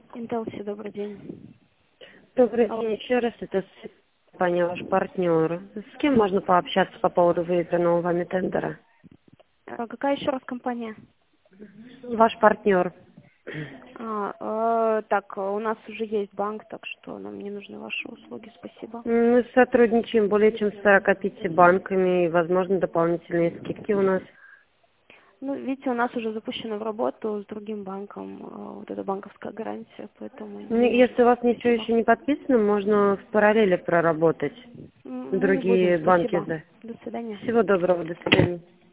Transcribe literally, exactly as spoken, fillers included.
Интелси, добрый день. Добрый Алло. день. Еще раз, это Светлана, ваш партнер. С кем можно пообщаться по поводу выигранного вами тендера? А какая еще раз компания? Ваш партнер. А, э, так, у нас уже есть банк, так что нам не нужны ваши услуги, спасибо. Мы сотрудничаем более чем с сорока пятью банками, и, возможно, дополнительные скидки у нас. Ну, видите, у нас уже запущена в работу с другим банком, э, вот эта банковская гарантия, поэтому Ну, не нужно. если у вас ничего Спасибо. еще не подписано, можно в параллели проработать М, Мы не будем, другие банки. спасибо. за. До свидания. Всего доброго, до свидания.